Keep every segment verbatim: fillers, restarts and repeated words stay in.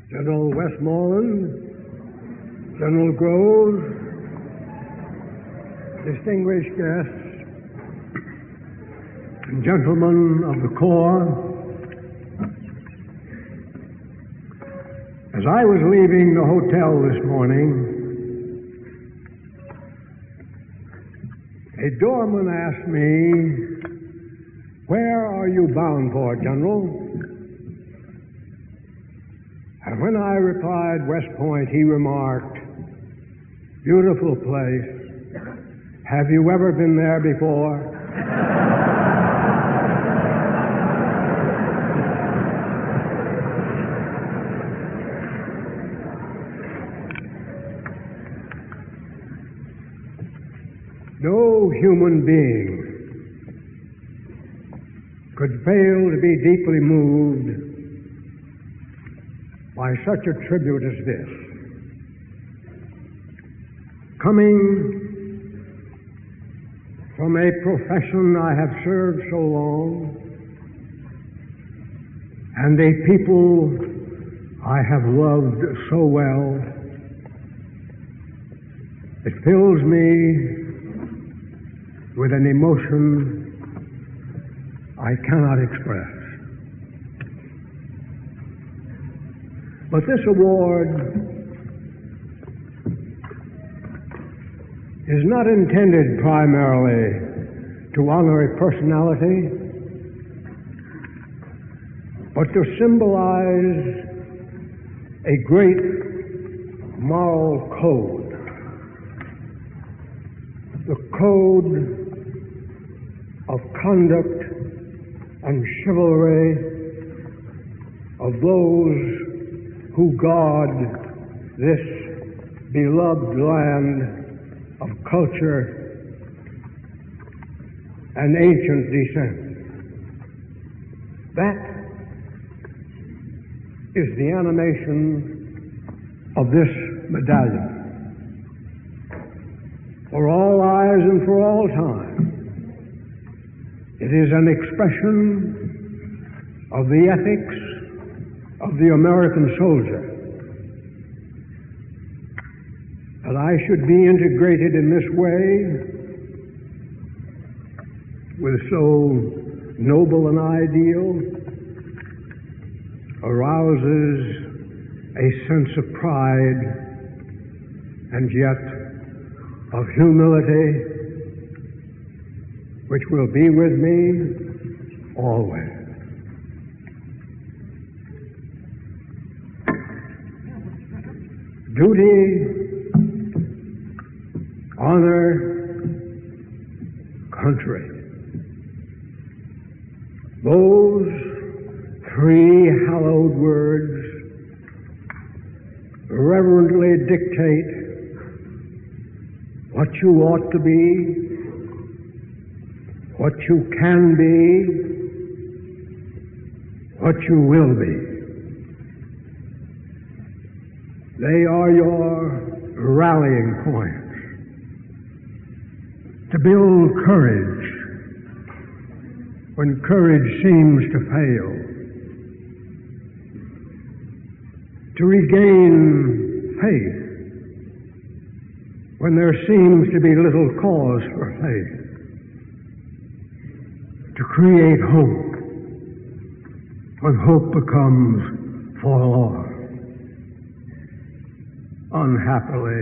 General Westmoreland, General Groves, distinguished guests, and gentlemen of the Corps, as I was leaving the hotel this morning, a doorman asked me, "Where are you bound for, General?" And when I replied West Point, he remarked, "Beautiful place. Have you ever been there before?" No human being could fail to be deeply moved by such a tribute as this. Coming from a profession I have served so long, and a people I have loved so well, it fills me with an emotion I cannot express. But this award is not intended primarily to honor a personality, but to symbolize a great moral code. The code of conduct and chivalry of those who guard this beloved land of culture and ancient descent. That is the animation of this medallion. For all eyes and for all time, it is an expression of the ethics of the American soldier. That I should be integrated in this way with so noble an ideal arouses a sense of pride and yet of humility which will be with me always. Duty, honor, country. Those three hallowed words reverently dictate what you ought to be, what you can be, what you will be. They are your rallying points to build courage when courage seems to fail, to regain faith when there seems to be little cause for faith, to create hope when hope becomes forlorn. Unhappily,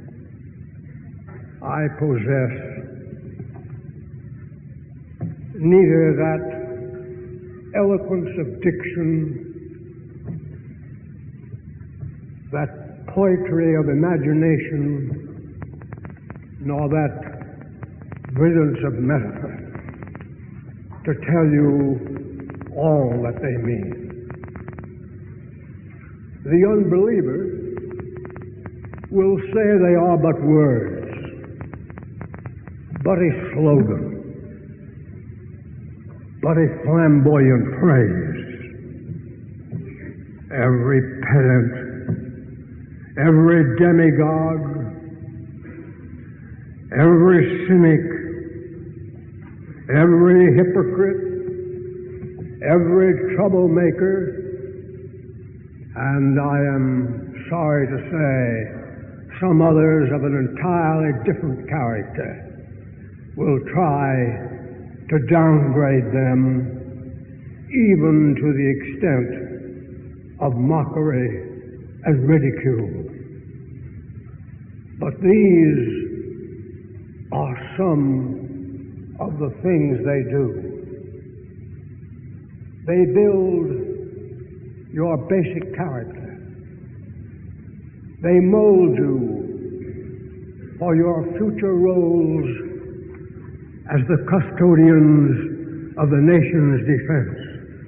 I possess neither that eloquence of diction, that poetry of imagination, nor that brilliance of metaphor to tell you all that they mean. The unbeliever will say they are but words, but a slogan, but a flamboyant phrase. Every pedant, every demagogue, every cynic, every hypocrite, every troublemaker and I am sorry to say some others of an entirely different character will try to downgrade them even to the extent of mockery and ridicule. But these are some of the things they do. They build your basic character. They mold you for your future roles as the custodians of the nation's defense.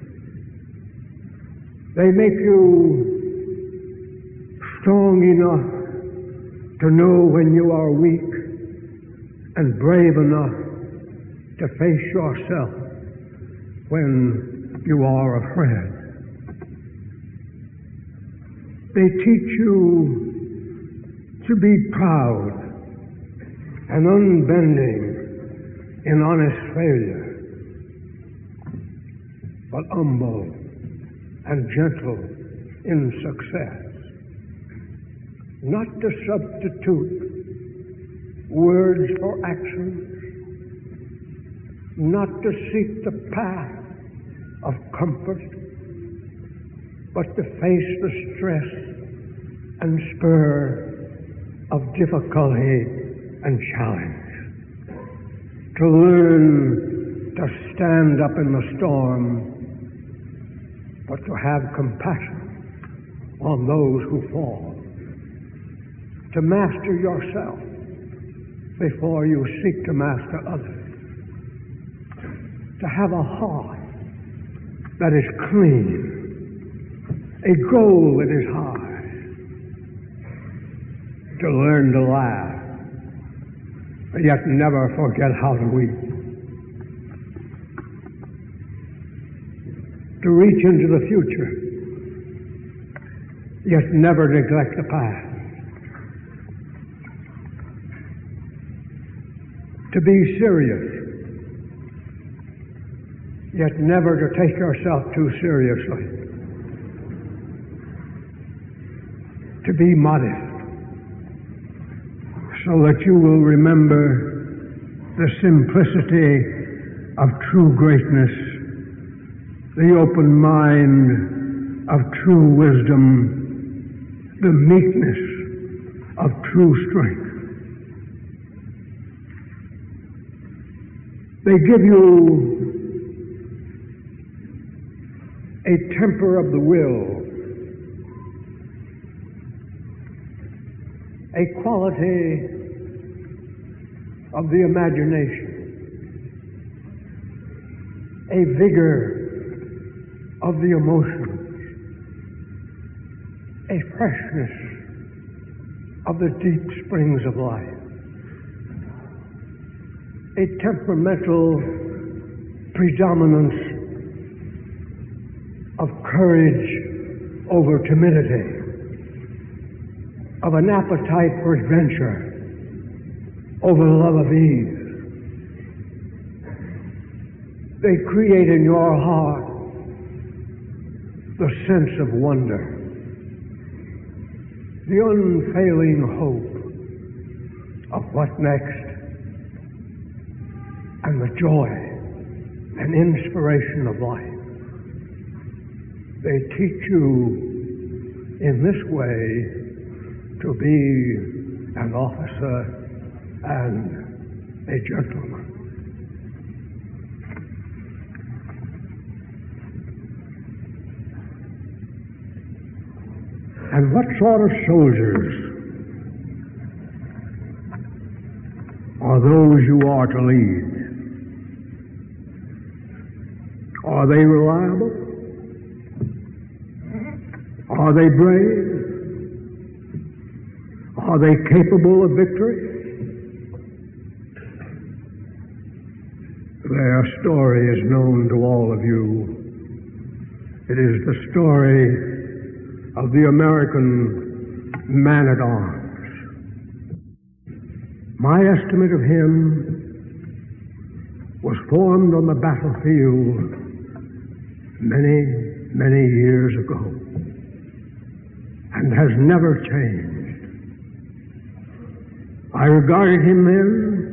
They make you strong enough to know when you are weak and brave enough to face yourself when you are afraid. They teach you to be proud and unbending in honest failure, but humble and gentle in success. Not to substitute words for actions, not to seek the path of comfort, but to face the stress and spur of difficulty and challenge. To learn to stand up in the storm, but to have compassion on those who fall. To master yourself before you seek to master others. To have a heart that is clean, a goal that is high. To learn to laugh, yet never forget how to weep. To reach into the future, yet never neglect the past. To be serious, yet never to take yourself too seriously. To be modest, so that you will remember the simplicity of true greatness, the open mind of true wisdom, the meekness of true strength. They give you a temper of the will, a quality of the imagination, a vigor of the emotions, a freshness of the deep springs of life, a temperamental predominance of courage over timidity, of an appetite for adventure over love of ease. They create in your heart the sense of wonder, the unfailing hope of what next, and the joy and inspiration of life. They teach you in this way to be an officer and a gentleman. And what sort of soldiers are those you are to lead? Are they reliable? Are they brave? Are they capable of victory? Their story is known to all of you. It is the story of the American man-at-arms. My estimate of him was formed on the battlefield many, many years ago. and has never changed. I regarded him then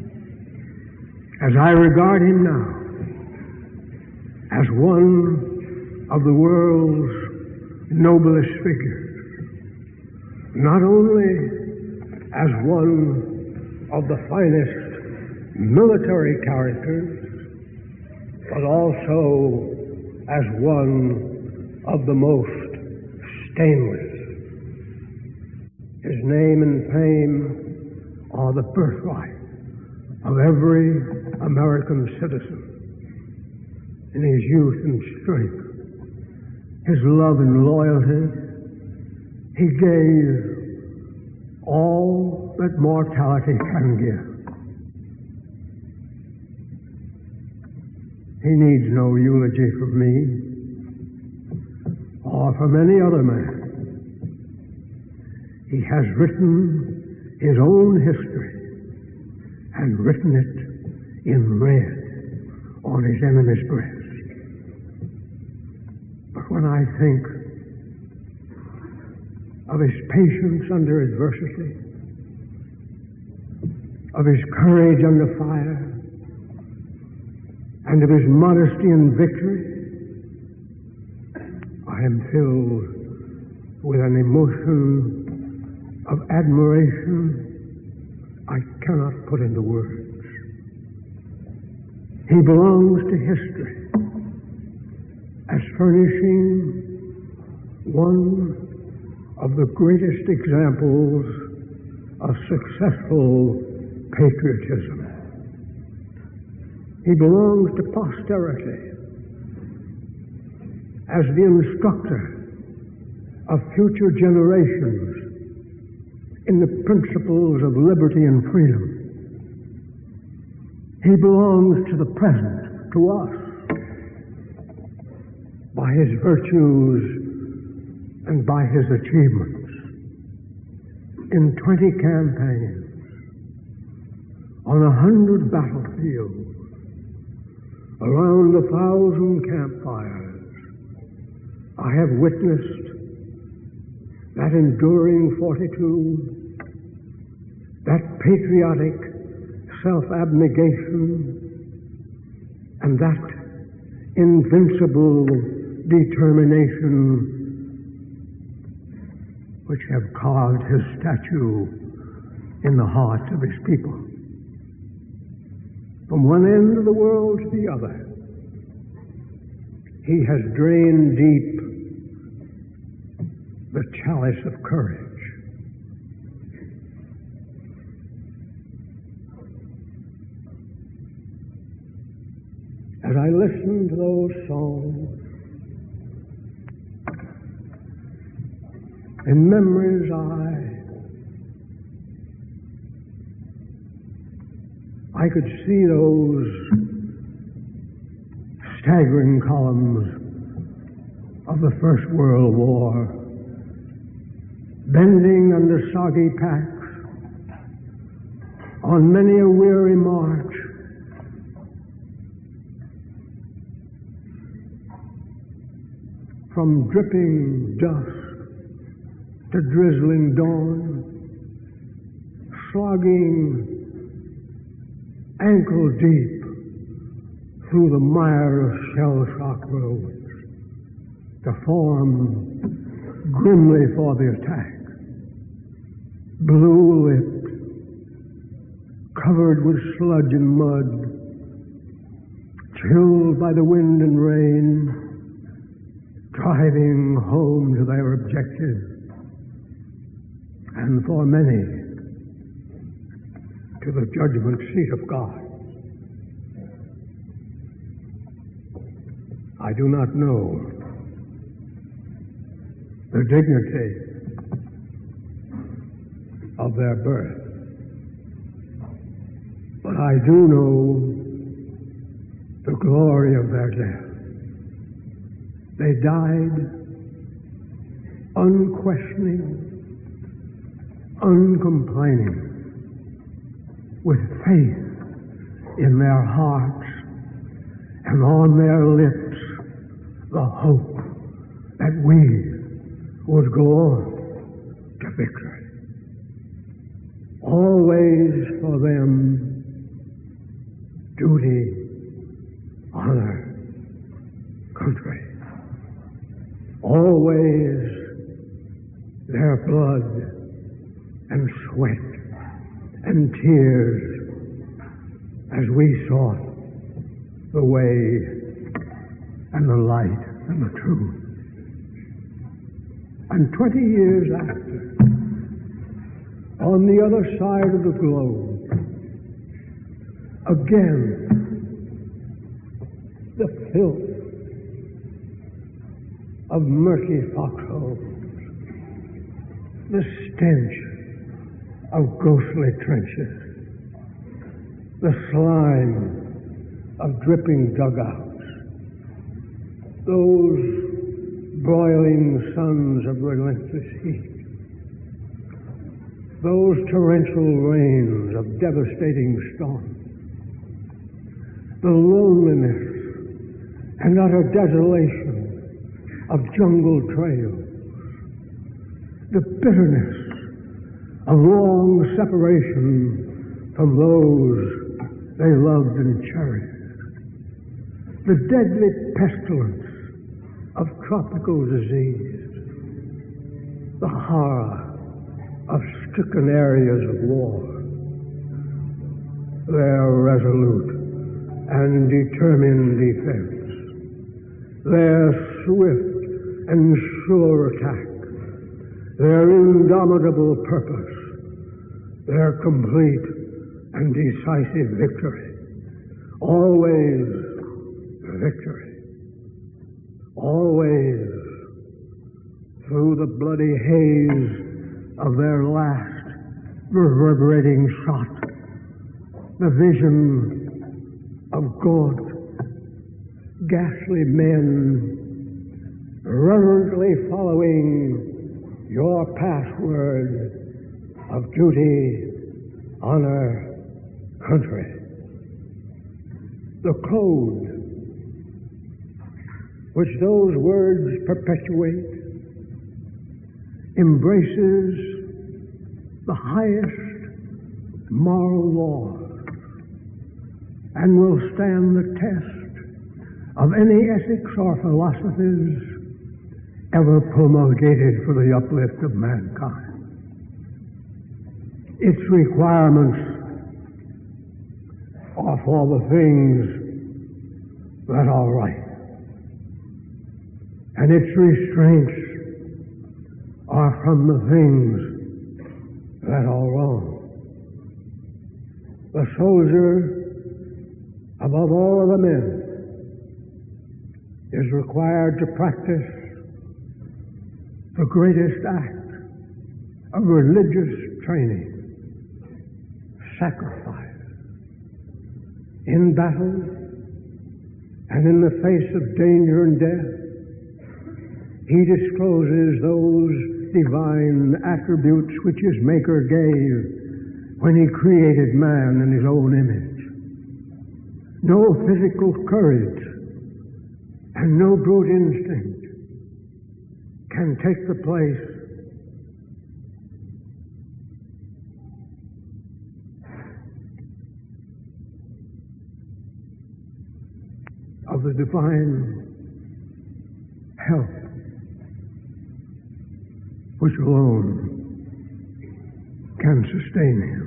as I regard him now, as one of the world's noblest figures, not only as one of the finest military characters, but also as one of the most stainless. His name and fame are the birthright of every American citizen. In his youth and strength, his love and loyalty, he gave all that mortality can give. He needs no eulogy from me or from any other man. He has written his own history and written it in red on his enemy's breast. But when I think of his patience under adversity, of his courage under fire, and of his modesty in victory, I am filled with an emotion of admiration I cannot put into words. He belongs to history as furnishing one of the greatest examples of successful patriotism. He belongs to posterity as the instructor of future generations in the principles of liberty and freedom. He belongs to the present, to us, by his virtues and by his achievements. In twenty campaigns, on a hundred battlefields, around a thousand campfires, I have witnessed that enduring fortitude, that patriotic self-abnegation, and that invincible determination which have carved his statue in the hearts of his people. From one end of the world to the other, he has drained deep the chalice of courage. As I listen to those songs, in memory's eye, I could see those staggering columns of the First World War bending under soggy packs on many a weary march, from dripping dusk to drizzling dawn, slogging ankle deep through the mire of shell-shock roads to form grimly for the attack, blue-lipped, covered with sludge and mud, chilled by the wind and rain, driving home to their objective, and for many, to the judgment seat of God. I do not know the dignity of their birth, but I do know the glory of their death. They died unquestioning, uncomplaining, with faith in their hearts and on their lips the hope that we would go on. victory. Always for them, duty, honor, country. Always their blood and sweat and tears as we sought the way and the light and the truth. And twenty years after, on the other side of the globe, again, the filth of murky foxholes, the stench of ghostly trenches, the slime of dripping dugouts, those broiling suns of relentless heat, those torrential rains of devastating storms, the loneliness and utter desolation of jungle trails, the bitterness of long separation from those they loved and cherished, the deadly pestilence of tropical disease, the horror of stricken areas of war, their resolute and determined defense, their swift and sure attack, their indomitable purpose, their complete and decisive victory, always victory. Always, through the bloody haze of their last reverberating shot, the vision of gaunt, ghastly men reverently following your password of duty, honor, country. The code which those words perpetuate embraces the highest moral laws and will stand the test of any ethics or philosophies ever promulgated for the uplift of mankind. Its requirements are for the things that are right, and its restraints are from the things that are wrong. The soldier, above all other men, is required to practice the greatest act of religious training, sacrifice. In battle and in the face of danger and death, he discloses those divine attributes which his Maker gave when he created man in his own image. No physical courage and no brute instinct can take the place of the divine help which alone can sustain him.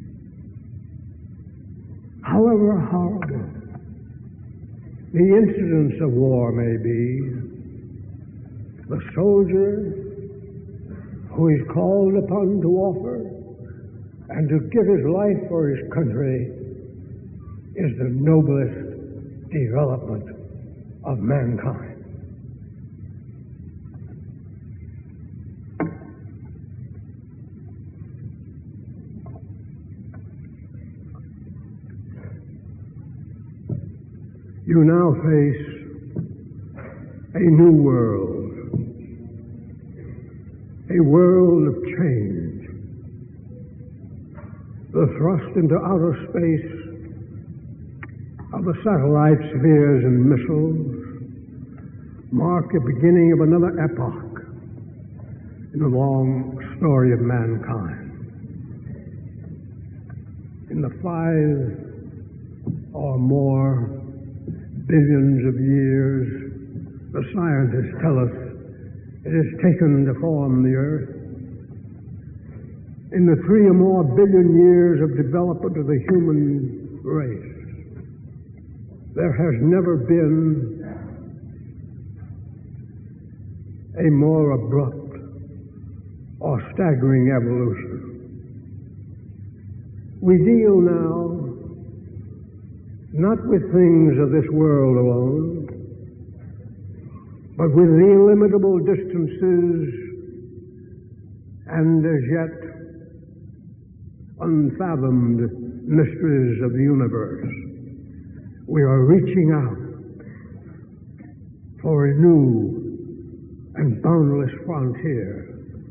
However horrible the incidents of war may be, the soldier who is called upon to offer and to give his life for his country is the noblest development of mankind. You now face a new world, a world of change. The thrust into outer space of the satellite spheres and missiles mark the beginning of another epoch, in the long story of mankind. In the five or more billions of years the scientists tell us it has taken to form the Earth, in the three or more billion years of development of the human race, there has never been a more abrupt or staggering evolution. We deal now not with things of this world alone, but with the illimitable distances and as yet unfathomed mysteries of the universe. We are reaching out for a new and boundless frontier.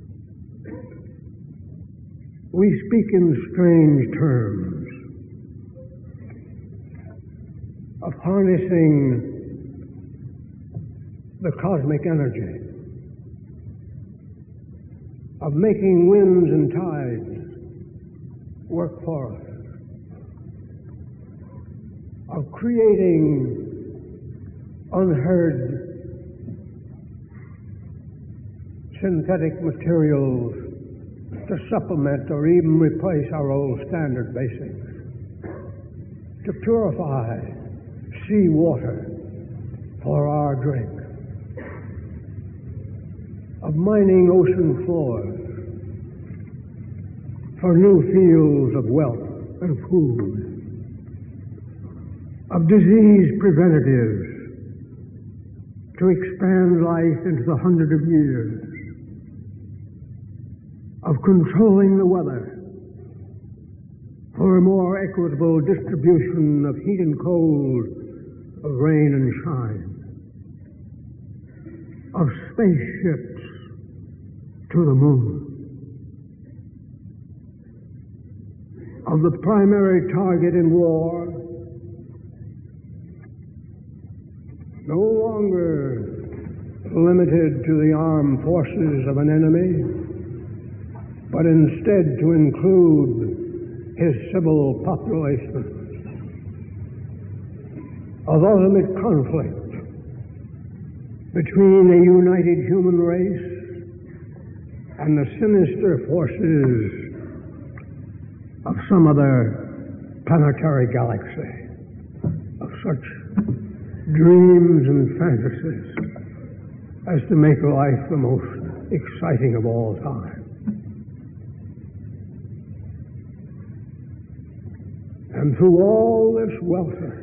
We speak in strange terms of harnessing the cosmic energy, of making winds and tides work for us, of creating unheard synthetic materials to supplement or even replace our old standard basics, to purify seawater for our drink, of mining ocean floors for new fields of wealth and food, of disease preventatives to expand life into the hundred of years, of controlling the weather for a more equitable distribution of heat and cold, of rain and shine, of spaceships to the moon, of the primary target in war no longer limited to the armed forces of an enemy, but instead to include his civil population, of ultimate conflict between a united human race and the sinister forces of some other planetary galaxy, of such dreams and fantasies as to make life the most exciting of all time. And through all this welter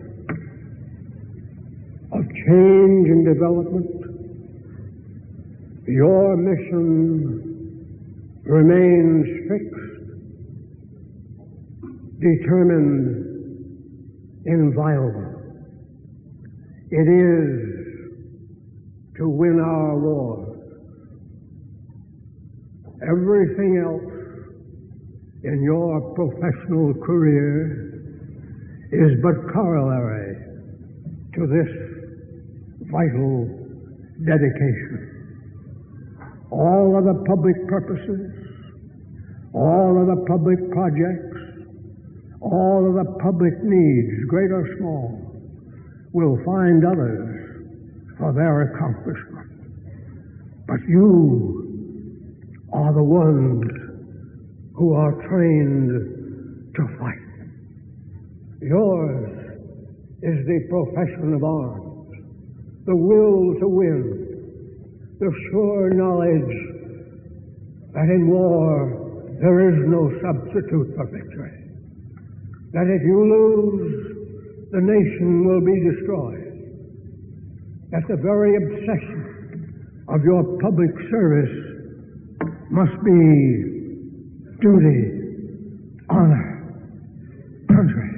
of change and development, your mission remains fixed, determined, inviolable. It is to win our wars. Everything else in your professional career is but corollary to this vital dedication. All of the public purposes, all of the public projects, all of the public needs, great or small, will find others for their accomplishment. But you are the ones who are trained to fight. Yours is the profession of arms, the will to win, the sure knowledge that in war there is no substitute for victory, that if you lose, the nation will be destroyed, that the very obsession of your public service must be duty, honor, country.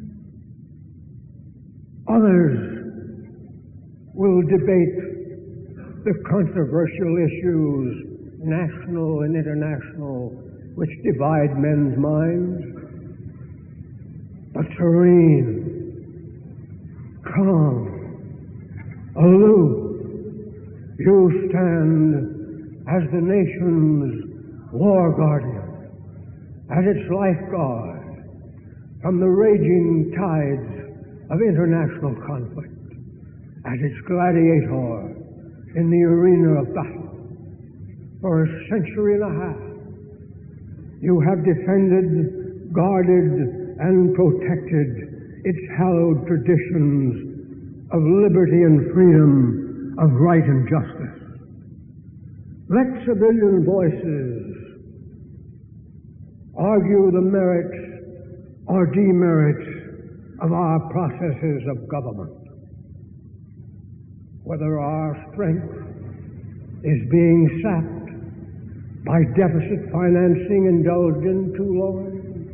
Others will debate the controversial issues, national and international, which divide men's minds. But serene, calm, aloof, you stand as the nation's war guardian, as its lifeguard from the raging tides of international conflict, as its gladiator in the arena of battle. For a century and a half, you have defended, guarded, and protected its hallowed traditions of liberty and freedom, of right and justice. Let civilian voices argue the merits or demerits of our processes of government. Whether our strength is being sapped by deficit financing indulged in too long,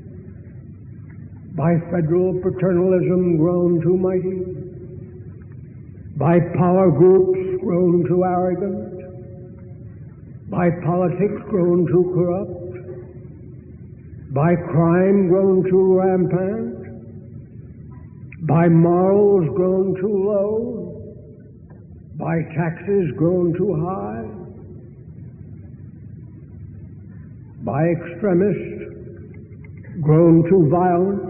by federal paternalism grown too mighty, by power groups grown too arrogant, by politics grown too corrupt, by crime grown too rampant, by morals grown too low, by taxes grown too high, by extremists grown too violent,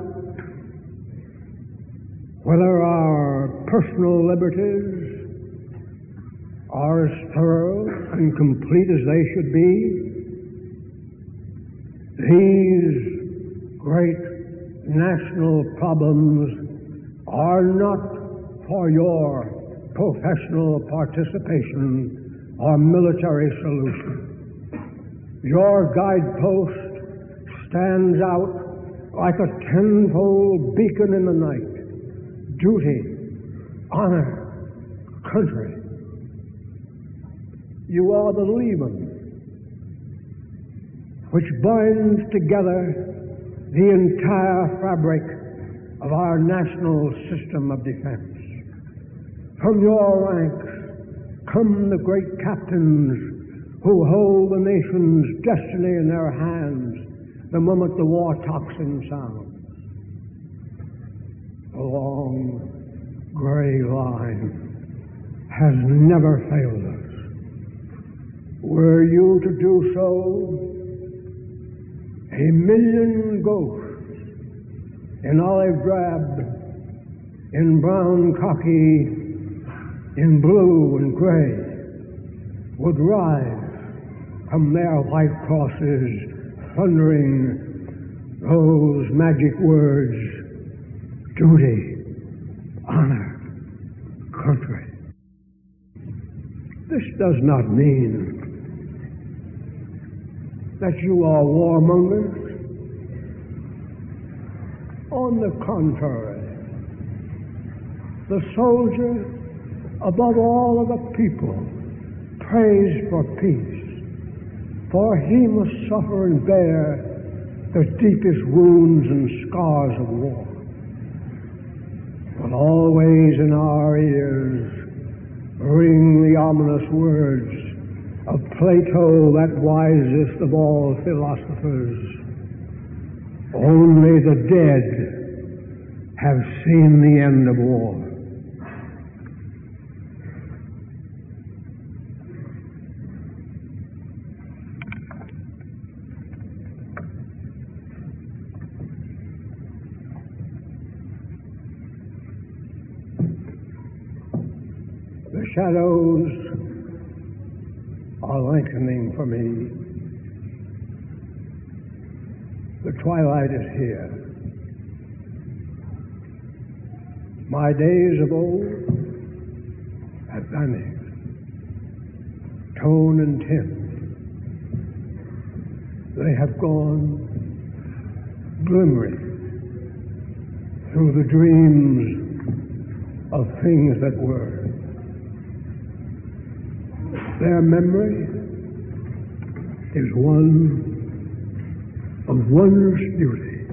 whether our personal liberties are as thorough and complete as they should be, these great national problems are not for your professional participation or military solution. Your guidepost stands out like a tenfold beacon in the night. Duty, honor, country. You are the leaven which binds together the entire fabric of our national system of defense. From your ranks come the great captains who hold the nation's destiny in their hands the moment the war tocsin sounds. The long gray line has never failed us. Were you to do so, a million ghosts in olive drab, in brown khaki, in blue and gray would rise from their white crosses, thundering those magic words, duty, honor, country. This does not mean that you are warmongers. On the contrary, the soldier, above all of the people, prays for peace, for he must suffer and bear the deepest wounds and scars of war. But always in our ears ring the ominous words of Plato, that wisest of all philosophers: only the dead have seen the end of war. The shadows are lengthening for me. The twilight is here. My days of old have vanished. Tone and tint, they have gone glimmering through the dreams of things that were. Their memory is one of wondrous beauty,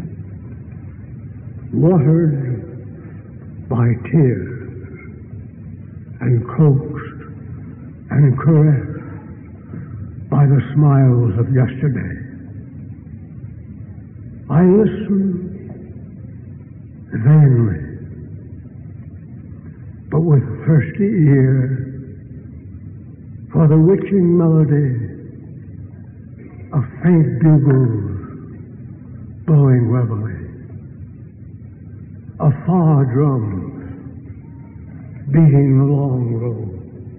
watered by tears and coaxed and caressed by the smiles of yesterday. I listen vainly, but with thirsty ear, for the witching melody of faint bugles blowing reveille, of far drums beating the long road.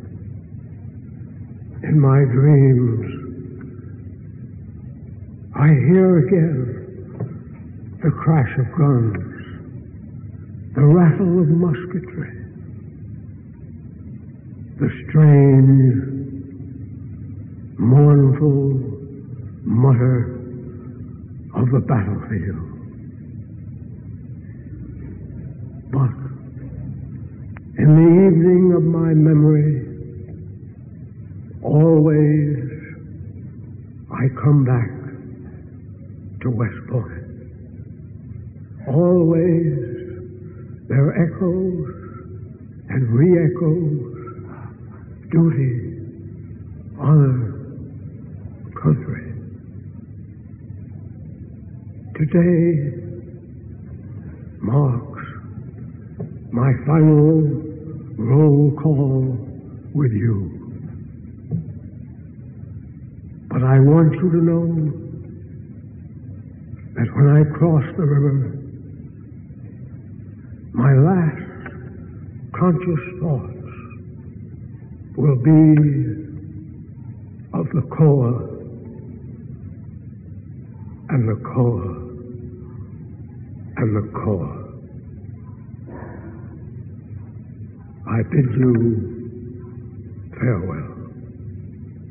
In my dreams, I hear again the crash of guns, the rattle of musketry, the strange, mournful mutter of the battlefield. But in the evening of my memory, always I come back to West Point. Always there are echoes and re-echoes, duty, honor, country. Today marks my final roll call with you. But I want you to know that when I cross the river, my last conscious thoughts will be of the Corps and the Corps and the Corps. I bid you farewell.